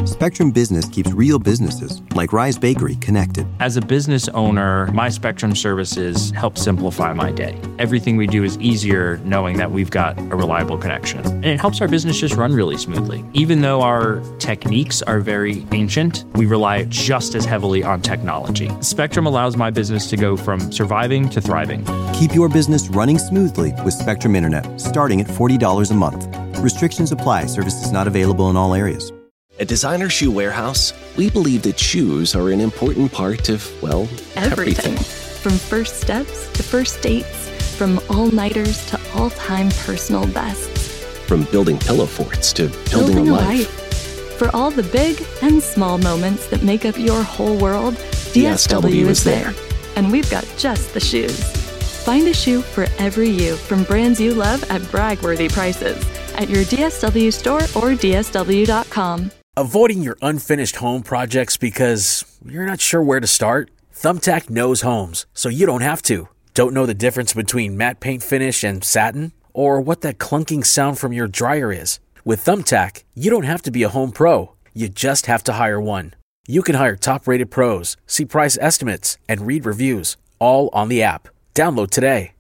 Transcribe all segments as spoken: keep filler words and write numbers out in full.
Spectrum Business keeps real businesses, like Rise Bakery, connected. As a business owner, my Spectrum services help simplify my day. Everything we do is easier knowing that we've got a reliable connection. And it helps our business just run really smoothly. Even though our techniques are very ancient, we rely just as heavily on technology. Spectrum allows my business to go from surviving to thriving. Keep your business running smoothly with Spectrum Internet, starting at forty dollars a month. Restrictions apply. Services not available in all areas. At Designer Shoe Warehouse, we believe that shoes are an important part of, well, everything. everything. From first steps to first dates, from all-nighters to all-time personal bests. From building pillow forts to building, building a a life. life. For all the big and small moments that make up your whole world, D S W is there. And we've got just the shoes. Find a shoe for every you from brands you love at brag-worthy prices at your D S W store or D S W dot com. Avoiding your unfinished home projects because you're not sure where to start? Thumbtack knows homes, so you don't have to. Don't know the difference between matte paint finish and satin? Or what that clunking sound from your dryer is? With Thumbtack, you don't have to be a home pro. You just have to hire one. You can hire top-rated pros, see price estimates, and read reviews, all on the app. Download today.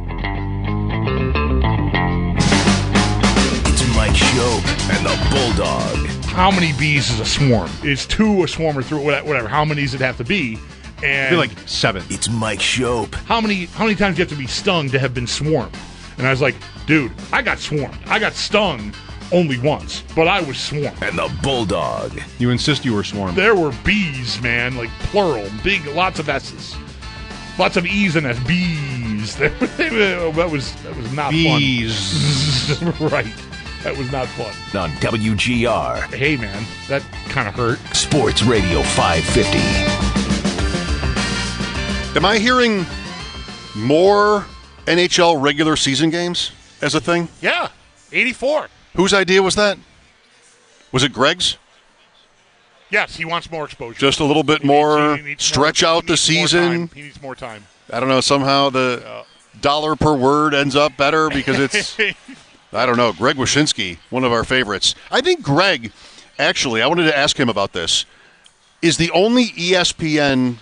It's Mike Schopp and the Bulldog. How many bees is a swarm? Is two a swarm or three? Whatever. How many does it have to be? And I feel like seven. It's Mike Schopp. How many? How many times do you have to be stung to have been swarmed? And I was like, dude, I got swarmed. I got stung only once, but I was swarmed. And the Bulldog. You insist you were swarmed. There were bees, man, like plural, big, lots of S's, lots of E's in us. Bees. That was that was not bees. fun. Right. That was not fun. On W G R. Hey, man, that kind of hurt. Sports Radio five fifty. Am I hearing more N H L regular season games as a thing? Yeah, eighty-four. Whose idea was that? Was it Greg's? Yes, he wants more exposure. Just a little bit he more, needs, he needs stretch more, out the season. He needs more time. I don't know, somehow the uh, dollar per word ends up better because it's... I don't know. Greg Wyshynski, one of our favorites. I think Greg, actually, I wanted to ask him about this, is the only E S P N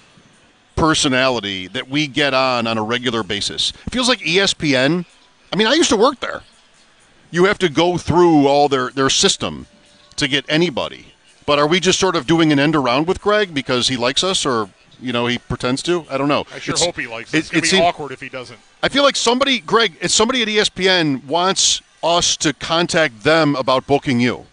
personality that we get on on a regular basis. It feels like E S P N, I mean, I used to work there. You have to go through all their, their system to get anybody. But are we just sort of doing an end around with Greg because he likes us or, you know, he pretends to? I don't know. I sure it's, hope he likes us. It's it, going to it be seemed, awkward if he doesn't. I feel like somebody, Greg, it's somebody at E S P N wants us to contact them about booking you.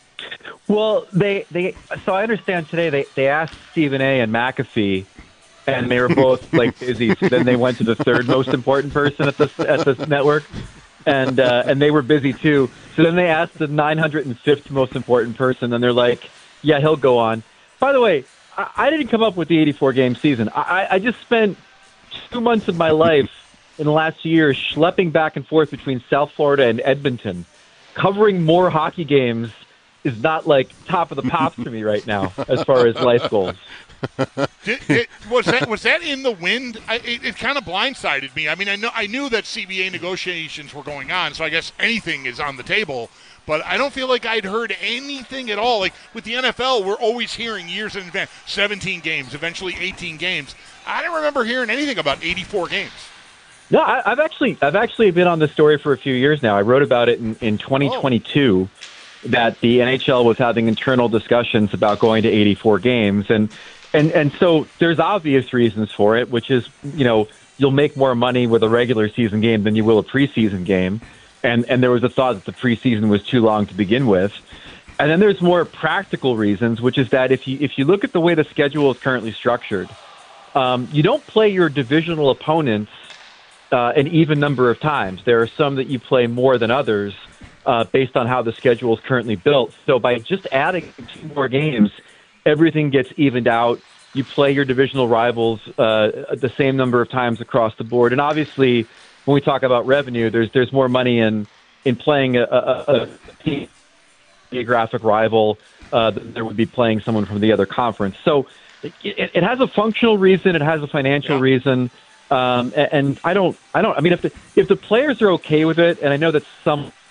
Well, they, they so I understand today they, they asked Stephen A. and McAfee, and they were both like busy. So then they went to the third most important person at the at the network, and uh, and they were busy too. So then they asked the nine hundred fifth most important person, and they're like, "Yeah, he'll go on." By the way, I, I didn't come up with the eighty-four game season. I, I just spent two months of my life in the last year schlepping back and forth between South Florida and Edmonton. Covering more hockey games is not like top of the pops for me right now as far as life goals. Did, it, was that was that in the wind? I, it it kind of blindsided me. I mean, I know I knew that C B A negotiations were going on, so I guess anything is on the table. But I don't feel like I'd heard anything at all. Like with the N F L, we're always hearing years in advance, seventeen games, eventually eighteen games. I don't remember hearing anything about eighty-four games. No, I, I've actually I've actually been on this story for a few years now. I wrote about it in, in twenty twenty-two, oh. that the N H L was having internal discussions about going to eighty-four games. And, and, and so there's obvious reasons for it, which is, you know, you'll make more money with a regular season game than you will a preseason game. And, and there was a thought that the preseason was too long to begin with. And then there's more practical reasons, which is that if you if you look at the way the schedule is currently structured, um, you don't play your divisional opponents Uh, an even number of times. There are some that you play more than others uh, based on how the schedule is currently built. So by just adding two more games, everything gets evened out. You play your divisional rivals uh, the same number of times across the board. And obviously, when we talk about revenue, there's there's more money in in playing a, a, a geographic rival uh, than there would be playing someone from the other conference. So it, it has a functional reason. It has a financial yeah. reason. Um, and, and I don't, I don't, I mean, if the, if the players are okay with it, and I know that some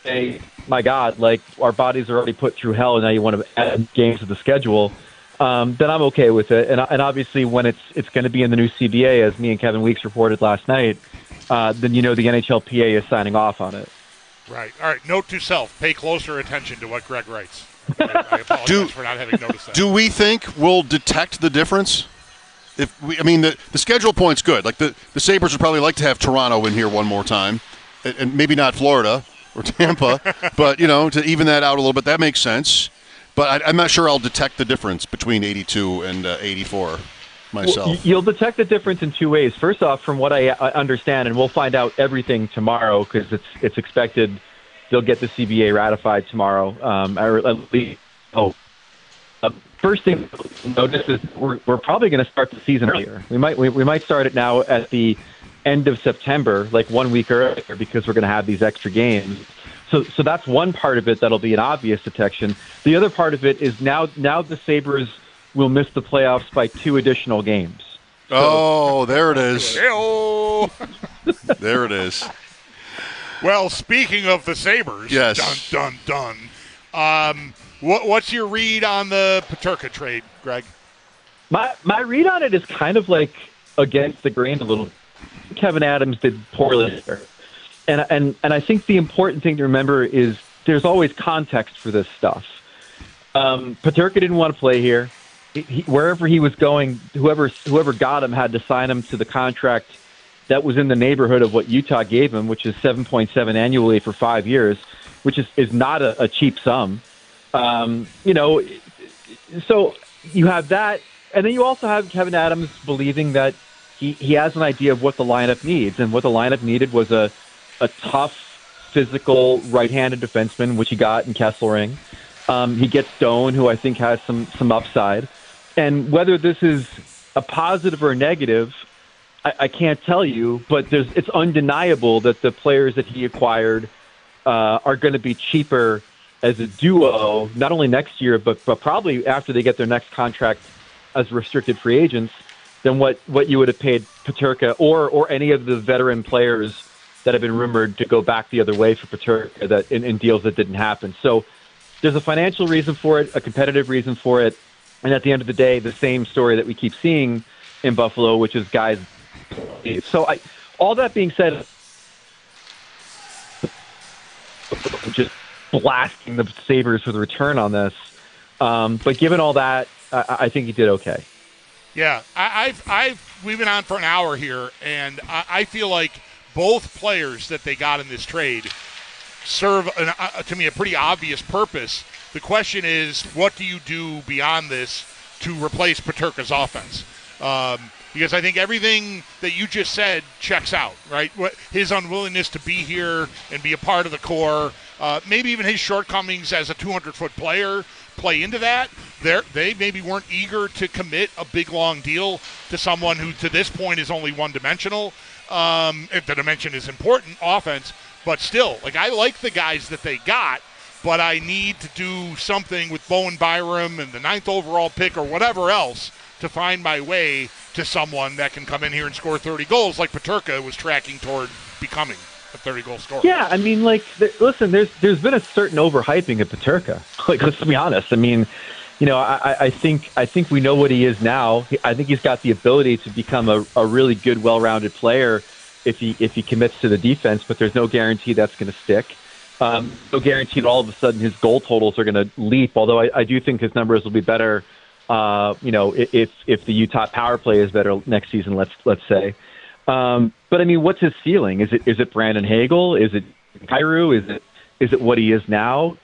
say, my God, like our bodies are already put through hell, and now you want to add games to the schedule, um, then I'm okay with it. And, and obviously, when it's it's going to be in the new C B A, as me and Kevin Weeks reported last night, uh, then you know the N H L P A is signing off on it. Right. All right. Note to self: pay closer attention to what Greg writes. I, I apologize do, for not having noticed that. Do we think we'll detect the difference? If we, I mean, the, the schedule point's good. Like the, the Sabres would probably like to have Toronto in here one more time, and, and maybe not Florida or Tampa, but, you know, to even that out a little bit, that makes sense. But I, I'm not sure I'll detect the difference between eighty-two and uh, eighty-four myself. Well, you'll detect the difference in two ways. First off, from what I understand, and we'll find out everything tomorrow because it's it's expected they'll get the C B A ratified tomorrow. Um, or at least, oh. Uh, first thing to notice is we're, we're probably going to start the season earlier. We might we, we might start it now at the end of September, like one week earlier, because we're going to have these extra games. So so that's one part of it that'll be an obvious detection. The other part of it is now now the Sabres will miss the playoffs by two additional games. So, oh, there it is. Hey-o. There it is. Well, speaking of the Sabres, yes. dun, dun, dun. Um, what, what's your read on the Peterka trade, Greg? My my read on it is kind of like against the grain a little. Kevin Adams did poorly there. And, and, and I think the important thing to remember is there's always context for this stuff. Um, Peterka didn't want to play here. He, wherever he was going, whoever whoever got him had to sign him to the contract that was in the neighborhood of what Utah gave him, which is seven point seven annually for five years, which is, is not a, a cheap sum. Um, you know, so you have that, and then you also have Kevin Adams believing that he, he has an idea of what the lineup needs, and what the lineup needed was a, a tough, physical right-handed defenseman, which he got in Kesselring. Um, he gets Stone, who I think has some some upside. And whether this is a positive or a negative, I, I can't tell you, but there's, it's undeniable that the players that he acquired uh, are going to be cheaper as a duo, not only next year, but, but probably after they get their next contract as restricted free agents, than what, what you would have paid Peterka or or any of the veteran players that have been rumored to go back the other way for Peterka that in, in deals that didn't happen. So there's a financial reason for it, a competitive reason for it, and at the end of the day, the same story that we keep seeing in Buffalo, which is guys. So I, all that being said, just blasting the Sabres for the return on this. Um, but given all that, I, I think he did okay. Yeah, I, I've, I've, we've been on for an hour here, and I, I feel like both players that they got in this trade serve, an, uh, to me, a pretty obvious purpose. The question is, what do you do beyond this to replace Peterka's offense? Um, because I think everything that you just said checks out, right? What, his unwillingness to be here and be a part of the core, uh, maybe even his shortcomings as a two hundred foot player play into that. They're, they maybe weren't eager to commit a big, long deal to someone who, to this point, is only one-dimensional. Um, if the dimension is important, offense. But still, like, I like the guys that they got, but I need to do something with Bowen Byram and the ninth overall pick or whatever else to find my way to someone that can come in here and score thirty goals like Peterka was tracking toward becoming a thirty-goal scorer. Yeah, I mean, like, th- listen, there's there's been a certain overhyping of Peterka. Like, let's be honest. I mean, you know, I, I think I think we know what he is now. I think he's got the ability to become a, a really good, well-rounded player if he if he commits to the defense, but there's no guarantee that's going to stick. Um, no guarantee that all of a sudden his goal totals are going to leap, although I, I do think his numbers will be better, uh, you know, if if the Utah power play is better next season, let's let's say. Um, but, I mean, what's his ceiling? Is it is it Brandon Hagel? Is it Kyrou? Is it is it what he is now?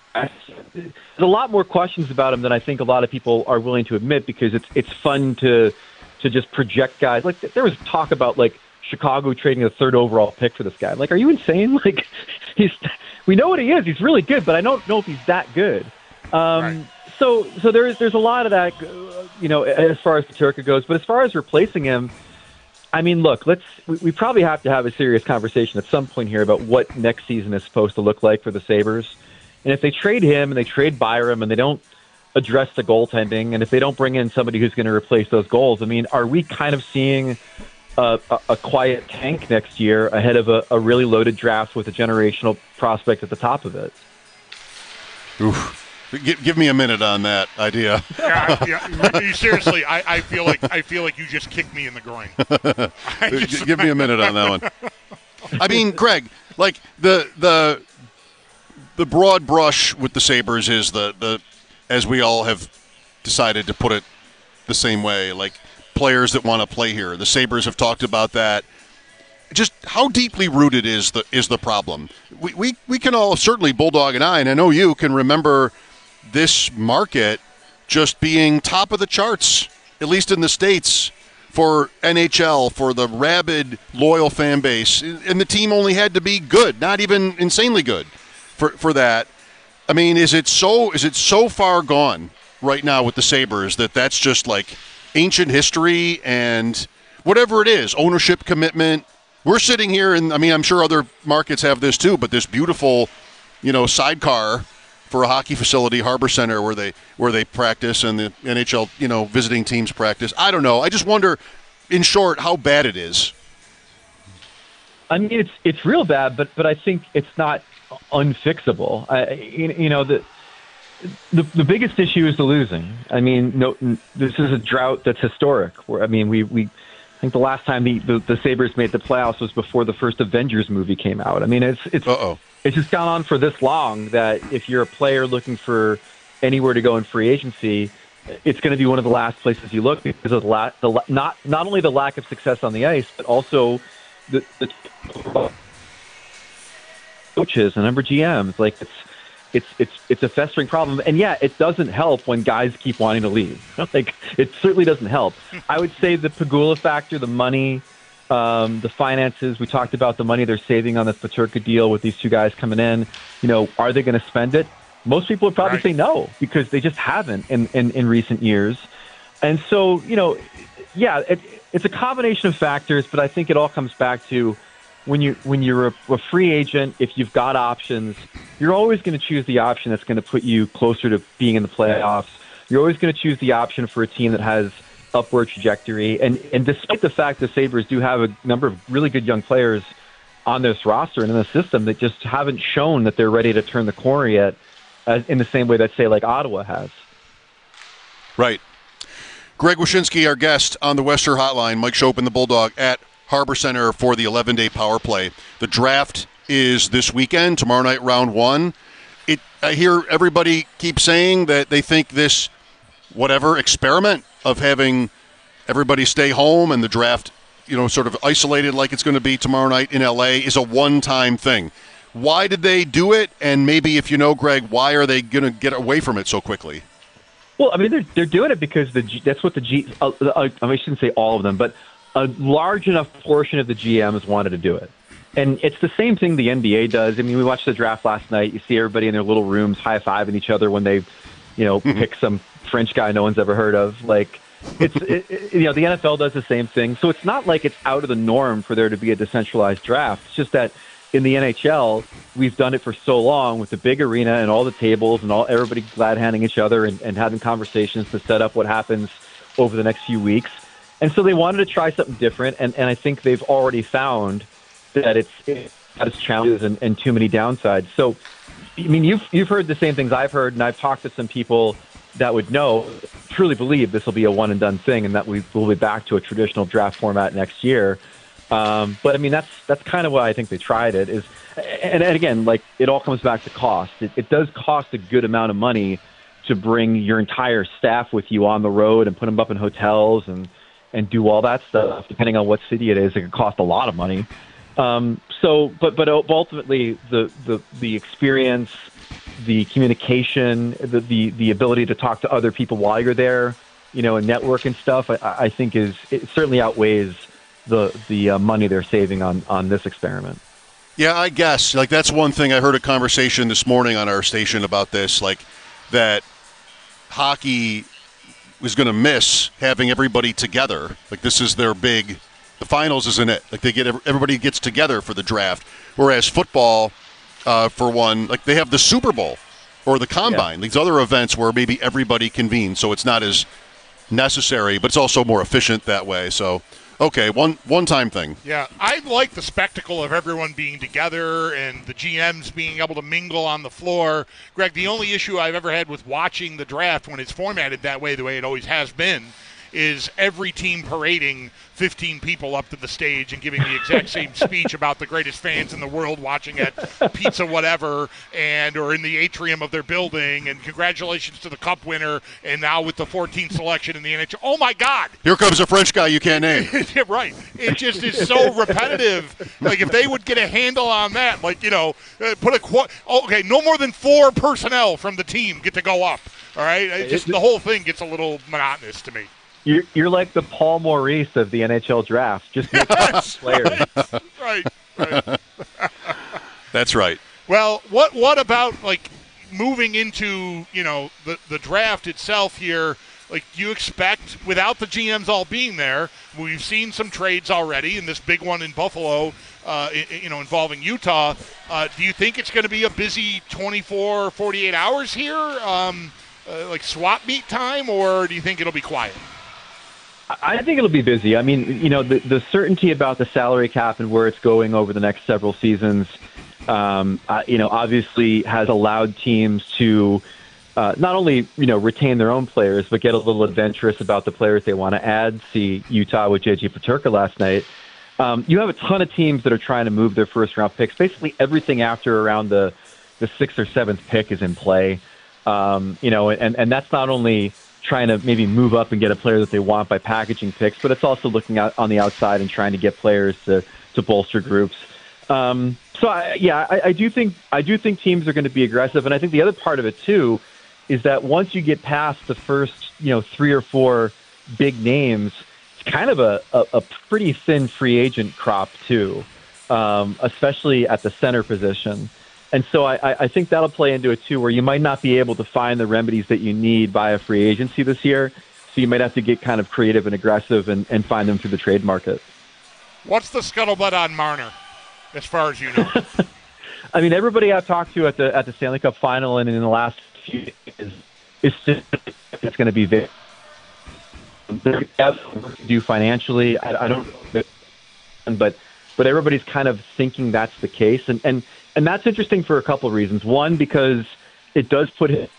There's a lot more questions about him than I think a lot of people are willing to admit, because it's it's fun to to just project guys. Like, there was talk about, like, Chicago trading a third overall pick for this guy. Like, are you insane? Like, he's, we know what he is. He's really good, but I don't know if he's that good. Um, right. So, so there's there's a lot of that, you know, as far as Peterka goes. But as far as replacing him, I mean, look, let's we, we probably have to have a serious conversation at some point here about what next season is supposed to look like for the Sabres. And if they trade him and they trade Byram and they don't address the goaltending, and if they don't bring in somebody who's going to replace those goals, I mean, are we kind of seeing a, a, a quiet tank next year ahead of a, a really loaded draft with a generational prospect at the top of it. Oof. Give, give me a minute on that idea. yeah, yeah, seriously, I, I feel like I feel like you just kicked me in the groin. just, give me a minute on that one. I mean, Greg, like the the the broad brush with the Sabres is the the as we all have decided to put it the same way, like players that want to play here. The Sabres have talked about that. Just how deeply rooted is the is the problem? We we we can all, certainly Bulldog and I, and I know you can remember this market just being top of the charts, at least in the States, for N H L, for the rabid, loyal fan base. And the team only had to be good, not even insanely good for, for that. I mean, is it so is it so far gone right now with the Sabres that that's just like ancient history and whatever it is, ownership commitment? We're sitting here, and I mean, I'm sure other markets have this too, but this beautiful, you know, sidecar for a hockey facility, Harbor Center, where they where they practice and the N H L, you know, visiting teams practice. I don't know. I just wonder, in short, how bad it is. I mean, it's it's real bad, but but I think it's not unfixable. I, you, you know, the, the the biggest issue is the losing. I mean, no, this is a drought that's historic. Where I mean, we we. I think the last time the, the, the Sabres made the playoffs was before the first Avengers movie came out. I mean, it's it's Uh-oh. it's just gone on for this long that if you're a player looking for anywhere to go in free agency, it's going to be one of the last places you look because of the, la- the la- not not only the lack of success on the ice, but also the, the coaches and number G Ms. Like it's it's it's it's a festering problem, and yeah, it doesn't help when guys keep wanting to leave. Like it certainly doesn't help. I would say the Pegula factor, the money, um, the finances. We talked about the money they're saving on this Peterka deal with these two guys coming in. You know, are they going to spend it? Most people would probably right. say no because they just haven't in, in, in recent years. And so, you know, yeah, it, it's a combination of factors, but I think it all comes back to when you when you're a, a free agent, if you've got options, you're always going to choose the option that's going to put you closer to being in the playoffs. You're always going to choose the option for a team that has upward trajectory. And and despite the fact the Sabres do have a number of really good young players on this roster and in the system that just haven't shown that they're ready to turn the corner yet, uh, in the same way that, say, like Ottawa has. Right. Greg Wyshynski, our guest on the Western Hotline, Mike Schopp and the Bulldog at Harbor Center for the eleven-day power play. The draft is this weekend, tomorrow night, round one. It, I hear everybody keep saying that they think this, whatever, experiment of having everybody stay home and the draft, you know, sort of isolated like it's going to be tomorrow night in L A is a one-time thing. Why did they do it? And maybe if you know, Greg, why are they going to get away from it so quickly? Well, I mean, they're, they're doing it because the G, that's what the G, uh, uh, I, mean, I shouldn't say all of them, but a large enough portion of the G Ms wanted to do it. And it's the same thing the N B A does. I mean, we watched the draft last night. You see everybody in their little rooms high-fiving each other when they, you know, pick some French guy no one's ever heard of. Like, it's, it, it, you know, the N F L does the same thing. So it's not like it's out of the norm for there to be a decentralized draft. It's just that in the N H L, we've done it for so long with the big arena and all the tables and all everybody glad-handing each other and, and having conversations to set up what happens over the next few weeks. And so they wanted to try something different, and, and I think they've already found that it's, it has its challenges and, and too many downsides. So, I mean, you've you've heard the same things I've heard, and I've talked to some people that would know, truly believe this will be a one-and-done thing and that we will be back to a traditional draft format next year. Um, but, I mean, that's that's kind of why I think they tried it. Is, and, and again, like, it all comes back to cost. It, it does cost a good amount of money to bring your entire staff with you on the road and put them up in hotels and and do all that stuff, depending on what city it is. It could cost a lot of money. Um, so, but but ultimately, the, the, the experience, the communication, the, the, the ability to talk to other people while you're there, you know, and network and stuff, I, I think is it certainly outweighs the the uh, money they're saving on, on this experiment. Yeah, I guess. Like, that's one thing. I heard a conversation this morning on our station about this, like, that hockey was going to miss having everybody together. Like, this is their big, the finals isn't it. Like, they get, everybody gets together for the draft. Whereas football, uh, for one, like, they have the Super Bowl or the Combine, yeah. These other events where maybe everybody convenes. So it's not as necessary, but it's also more efficient that way. So Okay, one one-time thing. Yeah, I like the spectacle of everyone being together and the G Ms being able to mingle on the floor. Greg, the only issue I've ever had with watching the draft when it's formatted that way, the way it always has been, is every team parading fifteen people up to the stage and giving the exact same speech about the greatest fans in the world watching at Pizza Whatever and or in the atrium of their building, and congratulations to the Cup winner, and now with the fourteenth selection in the N H L. Oh, my God. Here comes a French guy you can't name. Yeah, right. It just is so repetitive. Like, if they would get a handle on that, like, you know, uh, put a qu- oh, okay, no more than four personnel from the team get to go up. All right? It just the whole thing gets a little monotonous to me. You're, you're like the Paul Maurice of the N H L draft. Just make Yes, players. Right, right. right. That's right. Well, what what about, like, moving into, you know, the, the draft itself here? Like, do you expect, without the G Ms all being there, we've seen some trades already, and this big one in Buffalo, uh, you know, involving Utah. Uh, do you think it's going to be a busy twenty-four, forty-eight hours here, um, uh, like swap meet time, or do you think it'll be quiet? I think it'll be busy. I mean, you know, the, the certainty about the salary cap and where it's going over the next several seasons, um, uh, you know, obviously has allowed teams to uh, not only, you know, retain their own players, but get a little adventurous about the players they want to add. See Utah with J J Peterka last night. Um, you have a ton of teams that are trying to move their first-round picks. Basically everything after around the, the sixth or seventh pick is in play. Um, you know, and, and that's not only trying to maybe move up and get a player that they want by packaging picks, but it's also looking out on the outside and trying to get players to, to bolster groups. Um, so I, yeah, I, I do think I do think teams are going to be aggressive, and I think the other part of it too is that once you get past the first, you know, three or four big names, it's kind of a, a, a pretty thin free agent crop too, um, especially at the center position. And so I, I think that'll play into it, too, where you might not be able to find the remedies that you need via free agency this year. So you might have to get kind of creative and aggressive and, and find them through the trade market. What's the scuttlebutt on Marner, as far as you know? I mean, everybody I've talked to at the at the Stanley Cup final and in the last few days is, is still, it's going to be there. They have work to do financially. I, I don't know, but but everybody's kind of thinking that's the case. And, and And that's interesting for a couple of reasons. One, because it does put him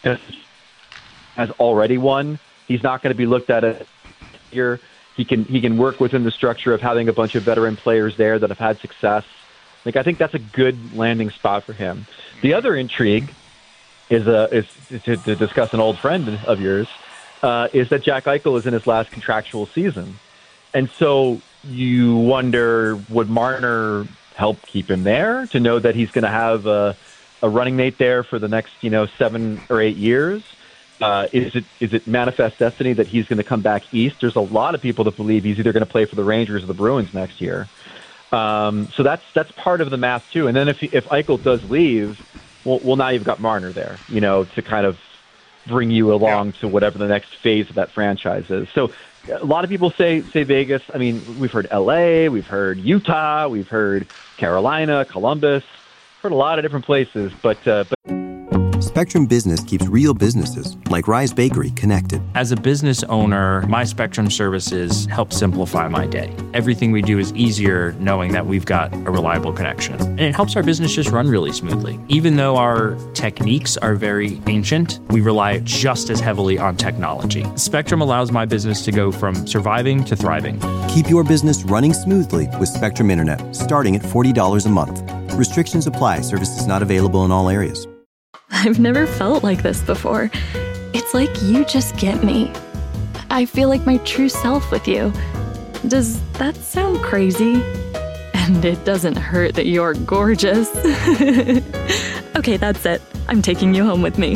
as already won. He's not going to be looked at as here. He can he can work within the structure of having a bunch of veteran players there that have had success. Like, I think that's a good landing spot for him. The other intrigue is uh, is to, to discuss an old friend of yours uh, is that Jack Eichel is in his last contractual season, and so you wonder, would Marner help keep him there to know that he's going to have a, a running mate there for the next, you know, seven or eight years? Uh, is it is it manifest destiny that he's going to come back east? There's a lot of people that believe he's either going to play for the Rangers or the Bruins next year. Um, so that's that's part of the math too. And then if if Eichel does leave, well, well now you've got Marner there, you know, to kind of bring you along yeah. to whatever the next phase of that franchise is. So a lot of people say say Vegas. I mean, we've heard L A, we've heard Utah, we've heard Carolina, Columbus, heard a lot of different places. But, uh, but Spectrum Business keeps real businesses like Rise Bakery connected. As a business owner, my Spectrum services help simplify my day. Everything we do is easier knowing that we've got a reliable connection. And it helps our business just run really smoothly. Even though our techniques are very ancient, we rely just as heavily on technology. Spectrum allows my business to go from surviving to thriving. Keep your business running smoothly with Spectrum Internet, starting at forty dollars a month. Restrictions apply. Services not available in all areas. I've never felt like this before. It's like you just get me. I feel like my true self with you. Does that sound crazy? And it doesn't hurt that you're gorgeous. Okay, that's it. I'm taking you home with me.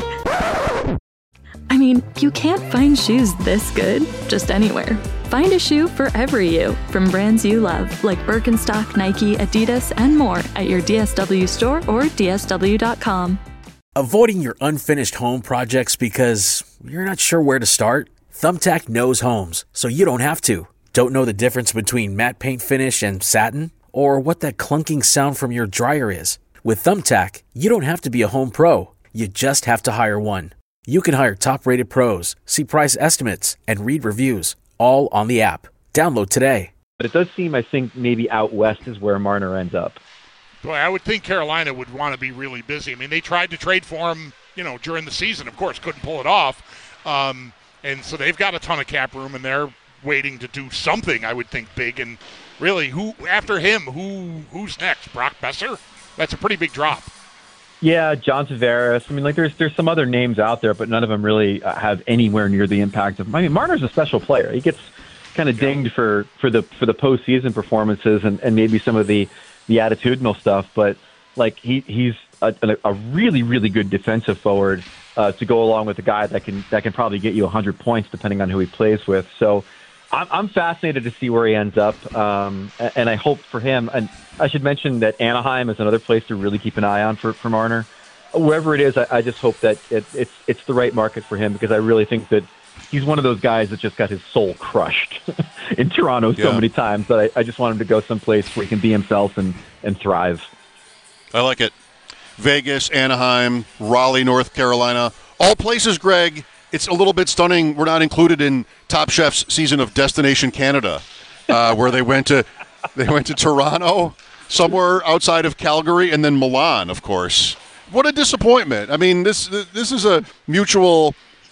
I mean, you can't find shoes this good just anywhere. Find a shoe for every you from brands you love, like Birkenstock, Nike, Adidas, and more at your D S W store or D S W dot com. Avoiding your unfinished home projects because you're not sure where to start? Thumbtack knows homes, so you don't have to. Don't know the difference between matte paint finish and satin? Or what that clunking sound from your dryer is? With Thumbtack, you don't have to be a home pro. You just have to hire one. You can hire top-rated pros, see price estimates, and read reviews, all on the app. Download today. but it does seem, I think, maybe out west is where Marner ends up. Boy, I would think Carolina would want to be really busy. I mean, they tried to trade for him, you know, during the season. Of course, couldn't pull it off. Um, and so they've got a ton of cap room, and they're waiting to do something, I would think, big. And really, who after him, who who's next? Brock Besser? That's a pretty big drop. Yeah, John Tavares. I mean, like there's there's some other names out there, but none of them really uh, have anywhere near the impact of. I mean, Marner's a special player. He gets kind of dinged for, for the for the postseason performances and, and maybe some of the, the attitudinal stuff, but like he he's a, a really really good defensive forward uh, to go along with a guy that can that can probably get you one hundred points depending on who he plays with. So I'm, I'm fascinated to see where he ends up, um, and I hope for him. And I should mention that Anaheim is another place to really keep an eye on for, for Marner. Wherever it is, I, I just hope that it, it's it's the right market for him, because I really think that he's one of those guys that just got his soul crushed in Toronto so yeah. many times that I, I just want him to go someplace where he can be himself and, and thrive. I like it. Vegas, Anaheim, Raleigh, North Carolina, all places, Greg. It's a little bit stunning we're not included in Top Chef's season of Destination Canada, uh, where they went to they went to Toronto, somewhere outside of Calgary, and then Milan, of course. What a disappointment. I mean, this this is a mutual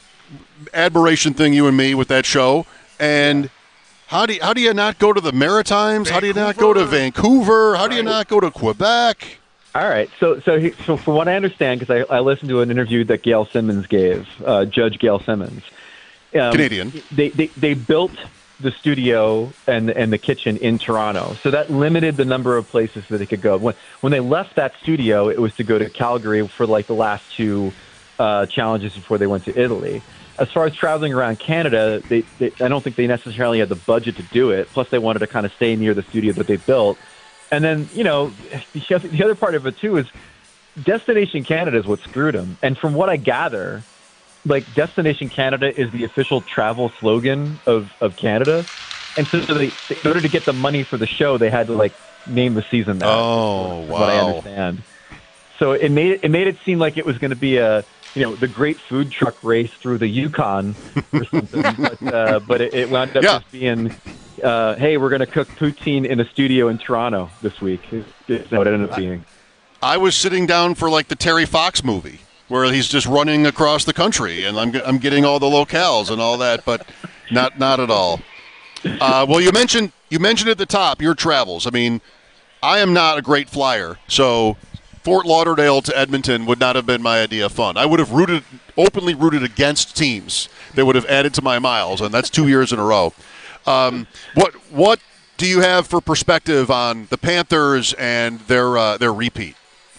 admiration thing, you and me, with that show. And how do you, how do you not go to the Maritimes? Vancouver. How do you not go to Vancouver? How do you not go to Quebec? All right. So so, he, so from what I understand, because I, I listened to an interview that Gail Simmons gave, uh, Judge Gail Simmons. Um, Canadian. They, they they built the studio and and the kitchen in Toronto, so that limited the number of places that they could go. When when they left that studio, it was to go to Calgary for like the last two uh, challenges before they went to Italy. As far as traveling around Canada, they, they I don't think they necessarily had the budget to do it. Plus, they wanted to kind of stay near the studio that they built. And then, you know, the other, the other part of it too is Destination Canada is what screwed them. And from what I gather, like Destination Canada is the official travel slogan of, of Canada. And so they, in order to get the money for the show, they had to like name the season that. Oh, wow. What I understand. So it made it, it made it seem like it was going to be a, you know, the great food truck race through the Yukon or something. but uh, but it, it wound up yeah. just being, uh, hey, we're going to cook poutine in a studio in Toronto this week. It's what it ended up being. I was sitting down for like the Terry Fox movie, where he's just running across the country, and I'm I'm getting all the locales and all that, but not not at all. Uh, well, you mentioned you mentioned at the top your travels. I mean, I am not a great flyer, so Fort Lauderdale to Edmonton would not have been my idea of fun. I would have rooted openly rooted against teams that would have added to my miles, and that's two years in a row. Um, what what do you have for perspective on the Panthers and their uh, their repeat?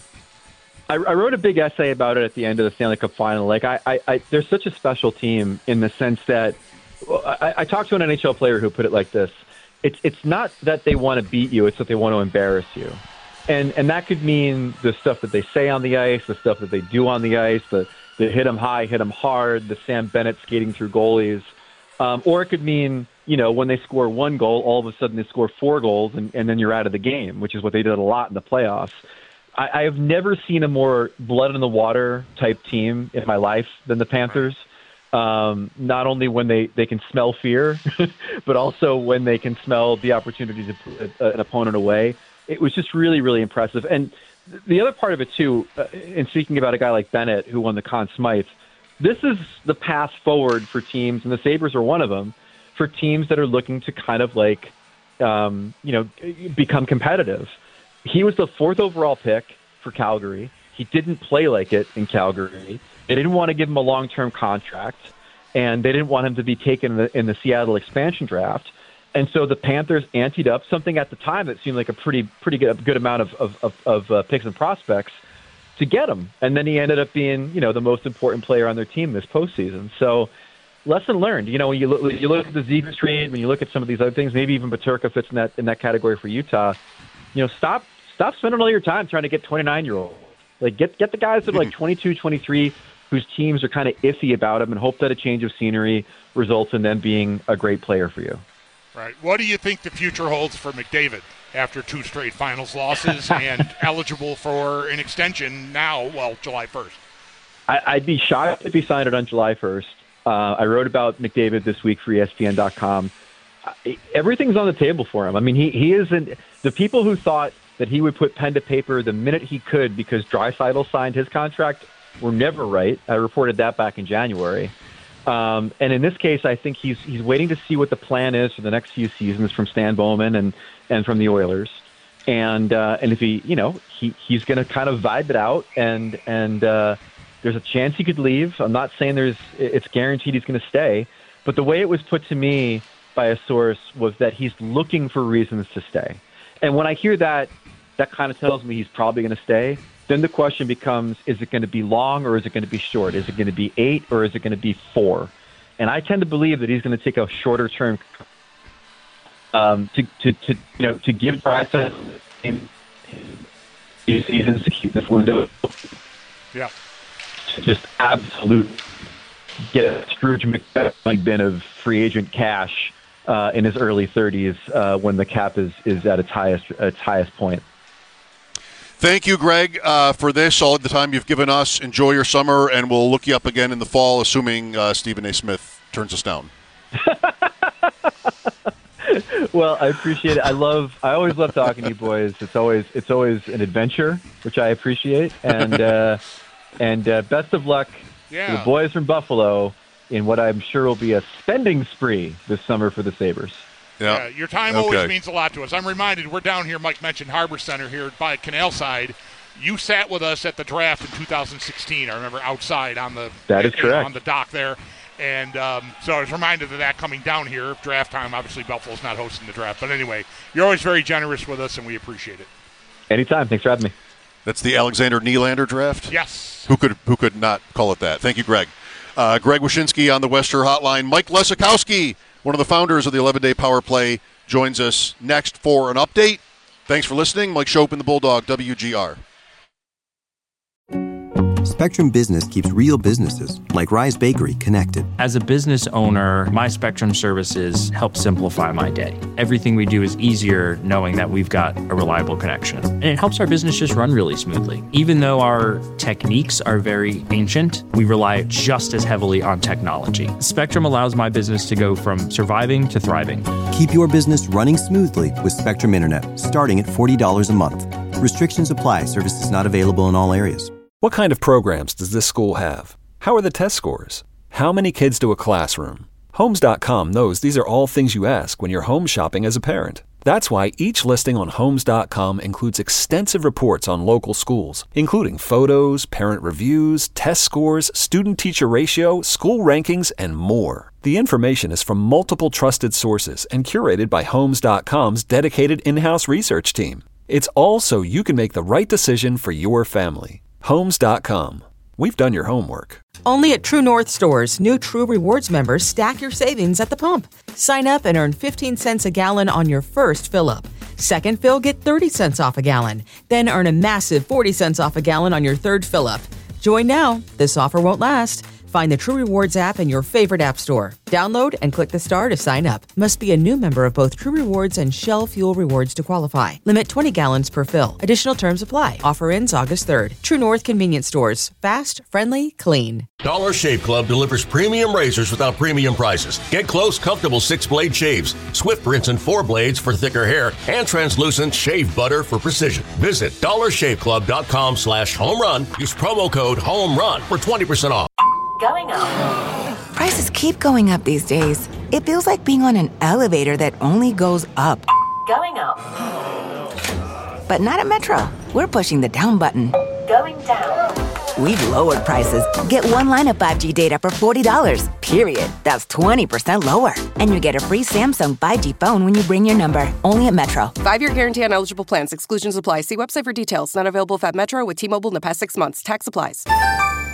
I, I wrote a big essay about it at the end of the Stanley Cup final. Like, I, I, I they're such a special team in the sense that well, I, I talked to an N H L player who put it like this: it's it's not that they want to beat you; it's that they want to embarrass you. And and that could mean the stuff that they say on the ice, the stuff that they do on the ice, the, the hit them high, hit them hard, the Sam Bennett skating through goalies. Um, or it could mean, you know, when they score one goal, all of a sudden they score four goals, and, and then you're out of the game, which is what they did a lot in the playoffs. I, I have never seen a more blood-in-the-water type team in my life than the Panthers. Um, not only when they, they can smell fear, but also when they can smell the opportunity to put an opponent away. It was just really, really impressive. And the other part of it, too, uh, in speaking about a guy like Bennett who won the Conn Smythe, this is the path forward for teams, and the Sabres are one of them, for teams that are looking to kind of like, um, you know, become competitive. He was the fourth overall pick for Calgary. He didn't play like it in Calgary. They didn't want to give him a long-term contract, and they didn't want him to be taken in the, in the Seattle expansion draft. And so the Panthers anteed up something at the time that seemed like a pretty pretty good, good amount of of, of, of uh, picks and prospects to get him. And then he ended up being, you know, the most important player on their team this postseason. So lesson learned. You know, when you look, you look at the Zegras trade, when you look at some of these other things, maybe even Peterka fits in that in that category for Utah. You know, stop stop spending all your time trying to get twenty-nine-year-olds. Like get get the guys that are like twenty-two, twenty-three, whose teams are kind of iffy about them, and hope that a change of scenery results in them being a great player for you. Right. What do you think the future holds for McDavid after two straight finals losses and eligible for an extension now, well, July first? I, I'd be shocked if he signed it on July first. Uh, I wrote about McDavid this week for E S P N dot com. everything's on the table for him. I mean, he, he isn't – the people who thought that he would put pen to paper the minute he could because Draisaitl signed his contract were never right. I reported that back in January. Um, and in this case, I think he's he's waiting to see what the plan is for the next few seasons from Stan Bowman and, and from the Oilers. And uh, and if he, you know, he, he's going to kind of vibe it out, and and uh, there's a chance he could leave. I'm not saying there's it's guaranteed he's going to stay, but the way it was put to me by a source was that he's looking for reasons to stay. And when I hear that, that kind of tells me he's probably going to stay. Then the question becomes, is it going to be long or is it going to be short? Is it going to be eight or is it going to be four? And I tend to believe that he's going to take a shorter term um, to, to, to, you know, to give Draisaitl few seasons to keep this window. Yeah. To just absolute get a Scrooge McDuck bin of free agent cash uh, in his early thirties uh, when the cap is, is at its highest its highest point. Thank you, Greg, uh, for this, all the time you've given us. Enjoy your summer, and we'll look you up again in the fall, assuming uh, Stephen A. Smith turns us down. Well, I appreciate it. I love. I always love talking to you boys. It's always it's always an adventure, which I appreciate. And uh, and uh, best of luck yeah. to the boys from Buffalo in what I'm sure will be a spending spree this summer for the Sabres. Yeah. yeah, your time okay. always means a lot to us. I'm reminded we're down here, Mike mentioned Harbor Center here by Canal Side. You sat with us at the draft in two thousand sixteen. I remember outside on the that is you know, correct. on the dock there. And um, so I was reminded of that coming down here. Draft time, obviously Buffalo's not hosting the draft. But anyway, you're always very generous with us, and we appreciate it. Anytime. Thanks for having me. That's the Alexander Nylander draft? Yes. Who could who could not call it that? Thank you, Greg. Uh, Greg Wyshynski on the Wester Hotline. Mike Lesikowski, one of the founders of the eleven-Day Power Play, joins us next for an update. Thanks for listening. Mike Schopp and the Bulldog, W G R. Spectrum Business keeps real businesses, like Rise Bakery, connected. As a business owner, my Spectrum services help simplify my day. Everything we do is easier knowing that we've got a reliable connection. And it helps our business just run really smoothly. Even though our techniques are very ancient, we rely just as heavily on technology. Spectrum allows my business to go from surviving to thriving. Keep your business running smoothly with Spectrum Internet, starting at forty dollars a month. Restrictions apply. Services not available in all areas. What kind of programs does this school have? How are the test scores? How many kids do a classroom? Homes dot com knows these are all things you ask when you're home shopping as a parent. That's why each listing on Homes dot com includes extensive reports on local schools, including photos, parent reviews, test scores, student-teacher ratio, school rankings, and more. The information is from multiple trusted sources and curated by Homes dot com's dedicated in-house research team. It's all so you can make the right decision for your family. Homes dot com. We've done your homework. Only at True North stores, new True Rewards members stack your savings at the pump. Sign up and earn fifteen cents a gallon on your first fill-up. Second fill, get thirty cents off a gallon. Then earn a massive forty cents off a gallon on your third fill-up. Join now. This offer won't last. Find the True Rewards app in your favorite app store. Download and click the star to sign up. Must be a new member of both True Rewards and Shell Fuel Rewards to qualify. Limit twenty gallons per fill. Additional terms apply. Offer ends August third. True North Convenience Stores. Fast, friendly, clean. Dollar Shave Club delivers premium razors without premium prices. Get close, comfortable six-blade shaves, swift rinse and four blades for thicker hair, and translucent shave butter for precision. Visit dollar shave club dot com slash home run. Use promo code HOMERUN for twenty percent off. Going up. Prices keep going up these days. It feels like being on an elevator that only goes up. Going up. But not at Metro. We're pushing the down button. Going down. We've lowered prices. Get one line of five G data for forty dollars. Period. That's twenty percent lower. And you get a free Samsung five G phone when you bring your number. Only at Metro. Five-year guarantee on eligible plans. Exclusions apply. See website for details. Not available if at Metro with T-Mobile in the past six months. Tax applies.